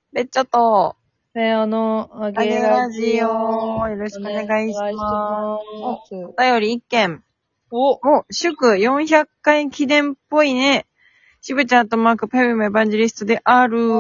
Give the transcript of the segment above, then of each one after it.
で、ちょっと、 ああげラジオ、 およろしくお願いします。おす。 便り一件。 お、 祝400回記念っぽいね。しぶちゃんとマーク、ペフムエヴァンジェリストである。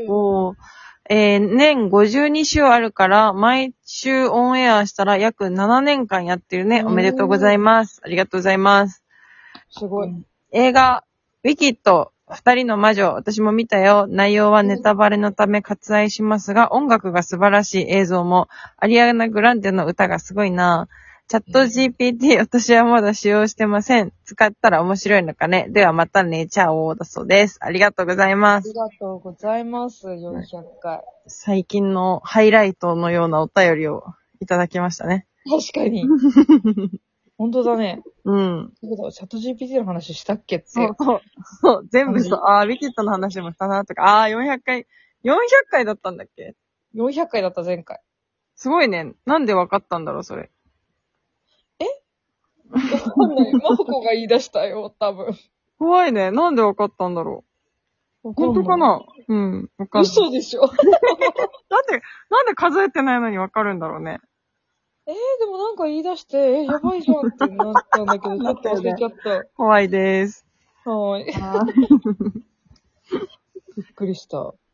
年52週あるから、毎週オンエアしたら約7年間やってるね。おめでとうございます。ありがとうございます。 すごい。 映画、ウィキッド、二人の魔女、私も見たよ。内容はネタバレのため割愛しますが、音楽が素晴らしい映像も、アリアナ・グランデの歌がすごいな。チャット GPT、私はまだ使用してません。使ったら面白いのかね。ではまたね、チャオだそうです。ありがとうございまありす。 がとうございます。400回。 最近のハイライトのようなお便りをいただきましたね。 確かに。本当だね。 うん。 チャット GPT の話したっけって。 そう、全部そう、ウィキッドの話もしたなとか、400回、400回だったんだっけ？ 400回だった前回。 すごいね。なんでわかったんだろう、それ。 わかんない。マホコが言い出したよ、多分。 怖いね。なんでわかったんだろう。本当かな？うん。わかんない。 嘘でしょ。 なんで数えてないのにわかるんだろうね。 でもなんか言い出して、やばいじゃんってなったんだけど、ちょっと忘れちゃった。 怖いです。 はーい。びっくりした。 はい。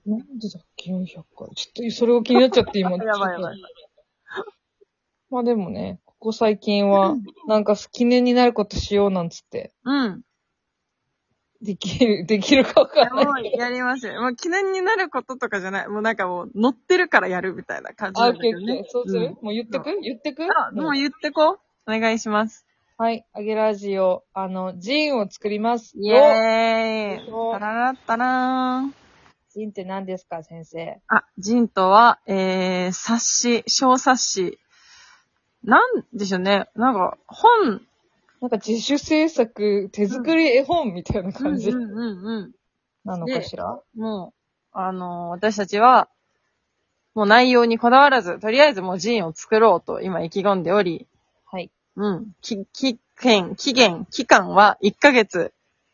なんでだっけ、400回。ちょっと、それが気になっちゃって今。 やばいやばい。 まあでもね、ここ最近は、なんか記念になることしようなんつって、 うん。 できるかわかんない。 もうやりますよ。もう記念になることとかじゃない。もうなんかもう乗ってるからやるみたいな感じなんだけどね。 そうする、もう言ってくもう言ってこう。お願いします。 はい、あげラジオ、ジーンを作ります。 イエーイ。タララッタラーン。 ジーンって何ですか、先生。 ジンとは、冊子、小冊子。なんでしょうね。なんか、本。 なんか自主制作、手作り絵本みたいな感じなのかしら、 もう、私たちは、もう内容にこだわらず、とりあえずもうジンを作ろうと今意気込んでおり、 はい。 期間は1ヶ月。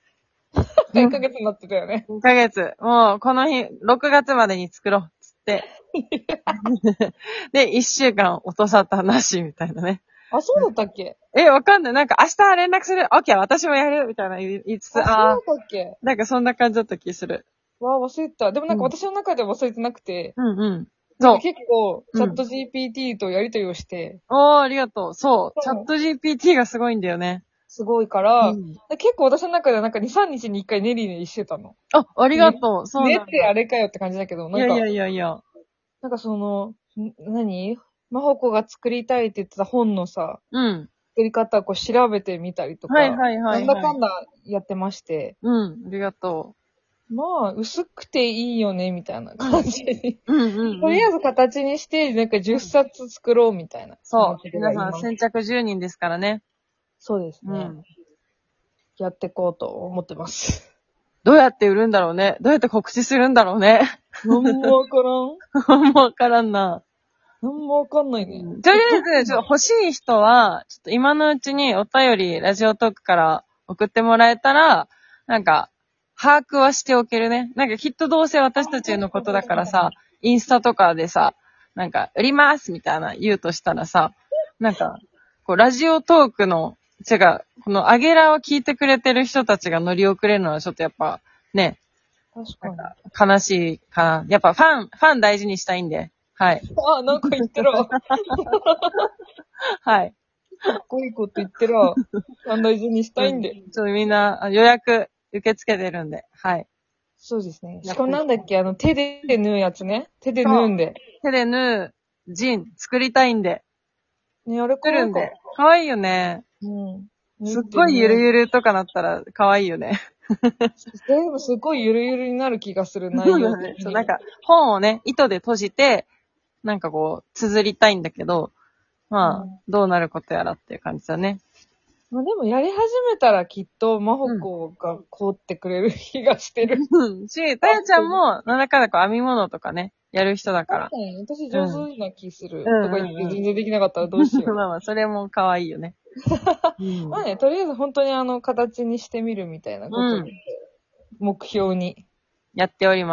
1ヶ月になってたよね。 1ヶ月。もう、この日、6月までに作ろう。つって。で、1週間音沙汰なし、みたいなね。 あ、そうだったっけ？ わかんない。なんか明日連絡する。オッケー、私もやる。みたいな言いつつ、 そうだったっけ？ なんかそんな感じだった気する。 忘れてた。でもなんか私の中では忘れてなくて、 そう。 結構、チャット GPT とやりとりをして、 ありがとう。そう。チャット GPT がすごいんだよね。 すごいから、結構私の中ではなんか2、3日に1回ネリネリしてたの。 ありがとう。そうなんだ。 ねってあれかよって感じだけど、なんか、 いや。 なんかマホコが作りたいって言ってた本のさ、作り方をこう調べてみたりとか、なんだかんだやってまして、 ありがとまあ、薄くていいよね、みたいな感じに。 う。 とりあえず形にして、なんか10冊作ろうみたいな。 そう。皆さん先着10人ですからね。 そうですね。やっていこうと思ってます。 どうやって売るんだろうね。どうやって告知するんだろうね。 なんもわからん。 なんもわからんな。 なんもわかんないね。 とりあえず、欲しい人は、ちょっと今のうちにお便り、ラジオトークから送ってもらえたら、なんか、把握はしておけるね。なんかきっとどうせ私たちのことだからさ、インスタとかでさ、なんか、売りますみたいな言うとしたらさ、なんか、こう、ラジオトークの、このアゲラを聞いてくれてる人たちが乗り遅れるのはちょっとやっぱ、ね、 確かに。悲しいかな。やっぱファン大事にしたいんで。はい。 なんか言ってるわ。 はい。 かっこいいこと言ってるわ。大事にしたいんで。 ちょっとみんな予約受け付けてるんで。はい。 そうですね。しかもなんだっけ、手で縫うやつね。手で縫うんで。 手で縫うジン作りたいんで。 ね、あれ作るんで。かわいいよね。すっごいゆるゆるとかなったらかわいいよね。 でもすごいゆるゆるになる気がする内容的に。 なんか本をね、糸で閉じて、なんかこう、綴りたいんだけど、まあ、どうなることやらっていう感じだね。 まあでもやり始めたらきっとマホコが凍ってくれる気がしてる。 たやちゃんも、なんだかんだこう編み物とかね、やる人だから。 私上手な気する。とか言って全然できなかったらどうしよう。 まあ、それも可愛いよね。 まあね、とりあえず本当に形にしてみるみたいなことに、目標に。 やっております。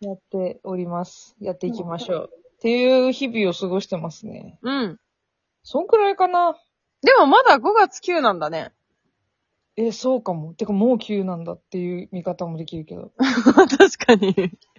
やっております。やっていきましょう。っていう日々を過ごしてますね。 うん。 そんくらいかな。 でもまだ5月9なんだね。 そうかも。てかもう9なんだっていう見方もできるけど。 確かに。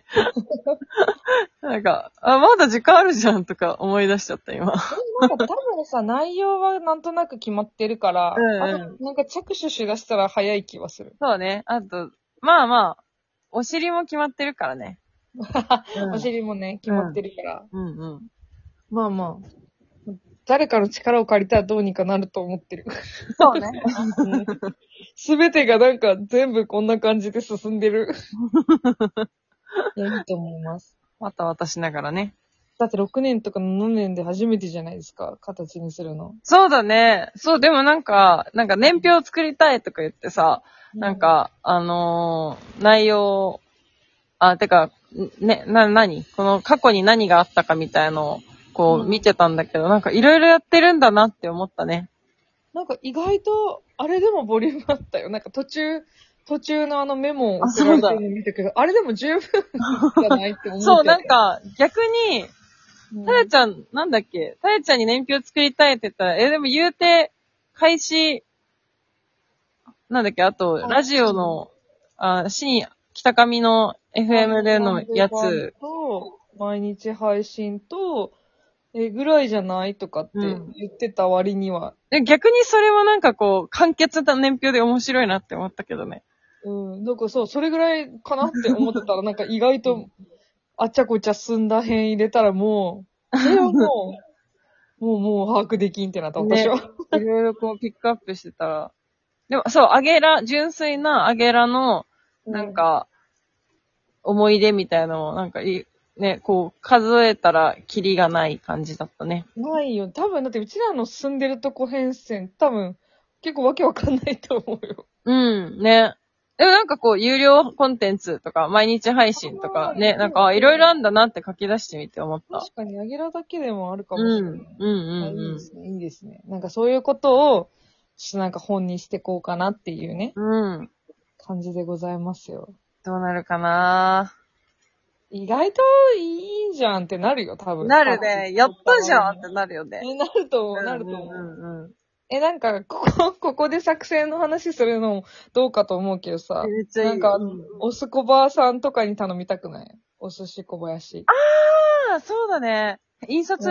なんか、まだ時間あるじゃんとか思い出しちゃった今。 なんか多分さ、内容はなんとなく決まってるから、あとなんか着手しだしたら早い気はする。 そうね。あと、まあまあ、お尻も決まってるからね。 お尻もね、決まってるから。 うんうん。 まあまあ。誰かの力を借りたらどうにかなると思ってる。 そうね。 すべてがなんか全部こんな感じで進んでる。いや、いいと思います。 わたわたしながらね。 だって6年とか7年で初めてじゃないですか、形にするの。 そうだね。そう、でもなんか年表を作りたいとか言ってさ、なんか、内容、てか、ね、何この過去に何があったかみたいのを、こう見てたんだけど、なんかいろいろやってるんだなって思ったね。 なんか意外と、あれでもボリュームあったよ。なんか途中のメモを送られてるの見たけど、あれでも十分じゃないって思って。 そう、なんか逆に、たやちゃん、なんだっけたやちゃんに年表作りたいって言ったら、でも言うて、開始、なんだっけあと、ラジオの、北上の FM でのやつ。 と、毎日配信と、ぐらいじゃないとかって言ってた割には。 逆にそれはなんかこう、簡潔な年表で面白いなって思ったけどね。 なんかそう、それぐらいかなって思ってたら、なんか意外と、あっちゃこっちゃ進んだ辺入れたらもう、それはもう把握できんってなった、私は。 いろいろこうピックアップしてたら。でもそう、純粋なアゲラの、なんか、思い出みたいなのも、なんかね、こう、数えたらキリがない感じだったね。 ないよ。多分、だってうちらの住んでるとこ変遷、多分、結構わけわかんないと思うよ。 ね。でもなんかこう、有料コンテンツとか、毎日配信とかね、なんか、いろいろあんだなって書き出してみて思った。 確かに、アゲラだけでもあるかもしれない。いいですね、いいですね。なんかそういうことを、ちょっとなんか本にしてこうかなっていうね。感じでございますよ。 どうなるかな意外といいじゃんってなるよ、多分。 なるね。やったじゃんってなるよね。 なると思う、なると思う。なんか、ここで作戦の話するのもどうかと思うけどさ。なんか、おすこばさんとかに頼みたくないお寿司小林。 そうだね。印刷、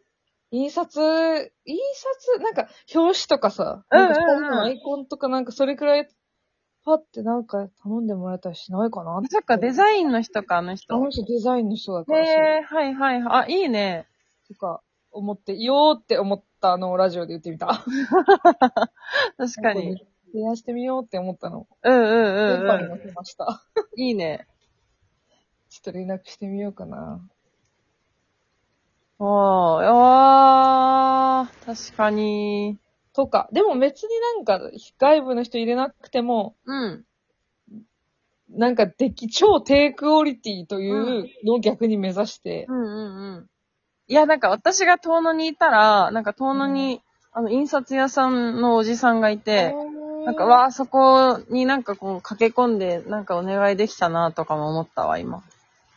なんか、表紙とかさ、なんか二人のアイコンとかなんかそれくらい、パってなんか頼んでもらえたりしないかなそっか、デザインの人か、あの人。 あの人デザインの人だから。 はいはいはい。いいね。 とか、思って、よーって思ったのをラジオで言ってみた。 確かに。 提案してみようって思ったの。 電波に乗せました。 いいね。 ちょっと連絡してみようかな。 確かに。 とか。でも別になんか、外部の人入れなくても、なんか超低クオリティというのを逆に目指して。 いや、なんか私が遠野にいたら、なんか遠野に、印刷屋さんのおじさんがいて、なんか、そこになんかこう駆け込んで、なんかお願いできたなとかも思ったわ、今。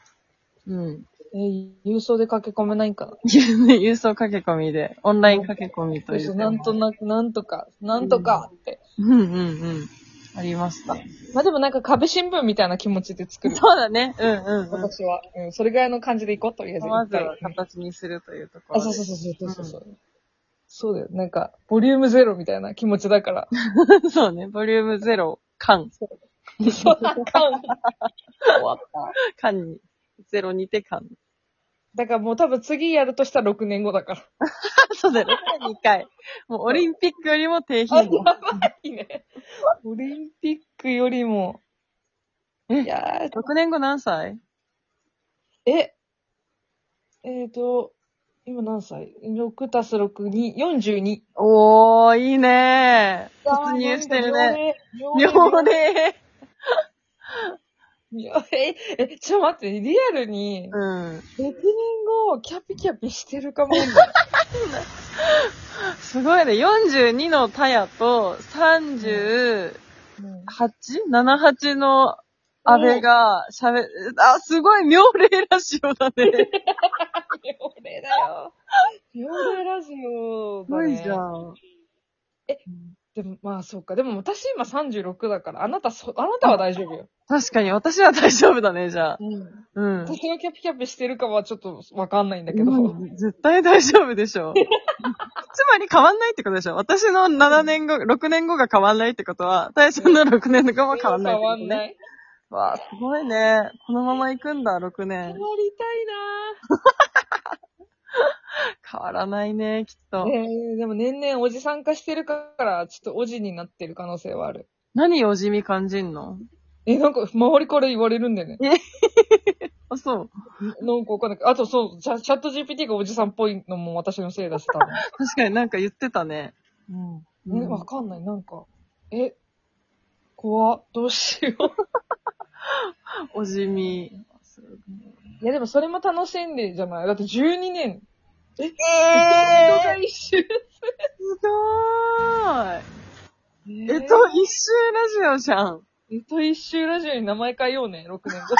郵送で駆け込めないんかな郵送駆け込みで、オンライン駆け込みという。 なんとなく、なんとかって。 ありました。 まあでもなんか壁新聞みたいな気持ちで作る。 そうだね。 私は。それぐらいの感じでいこうとりあえず。 まずは形にするというところ。 そう。そうだよ。なんか、ボリューム0みたいな気持ちだから。 そうね。ボリューム0、缶。 そう、缶。終わった。 缶に。0にて缶。 だからもう多分次やるとしたら6年後だから。 そうだよ。6年2回。もうオリンピックよりも低頻度。 やばいね。オリンピックよりも。 いやー、6年後何歳？ 今何歳 ?6 たす6、2、42。 いいねー。突入してるね。妙齢。 ちょっと待って、リアルに、6年後、キャピキャピしてるかも。 すごいね。42のタヤと、38?78 の安倍がすごい妙齢ラジオだね。 妙齢だよ。妙齢ラジオだね。 すごいじゃん。 でも、まあそうか。でも私今36だから、あなたは大丈夫よ。 確かに私は大丈夫だね、じゃあ。うん。 私がキャピキャピしてるかはちょっとわかんないんだけど。 絶対大丈夫でしょ。つまり変わんないってことでしょ。私の7年後、6年後が変わんないってことは、大ちゃんの6年後も変わんないってことね。 変わんない。 わあ、すごいね。このまま行くんだ、6年。 変わりたいな変わらないね、きっと。 でも年々おじさん化してるから、ちょっとおじになってる可能性はある。 何おじみ感じんの？ なんか周りから言われるんだよね。 あ、そう。 なんかわかんない。あとそう、チャット GPT がおじさんっぽいのも私のせいだし、多分。 確かになんか言ってたね。 わかんない。なんか、怖っ。どうしよう。 おじみ。 いやでもそれも楽しんでじゃない。だって12年。人が一周。 すごーい。一周ラジオじゃん。 一周ラジオに名前変えようね、6年後。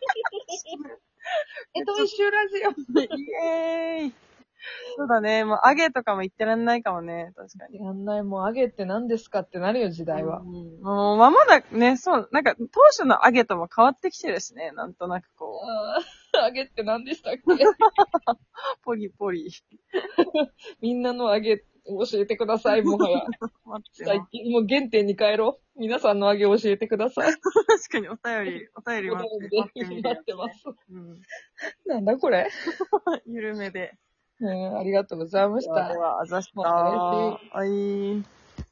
一周ラジオ。 イエーイ。そうだね。もう、アゲとかも言ってらんないかもね。確かに。 やんない、もうアゲって何ですかってなるよ、時代は。 もう、まだね、そう、なんか、当初のアゲとも変わってきてるしね。なんとなくこアゲって何でしたっけポリポリ。 みんなのアゲ教えてください、もはや。 待って最近、もう原点に帰ろう。皆さんのアゲ教えてください。 確かにお便り待ってます。 うん。 なんだこれ。 緩めで。 ありがとうございました。 では、あざした。 また来週はい。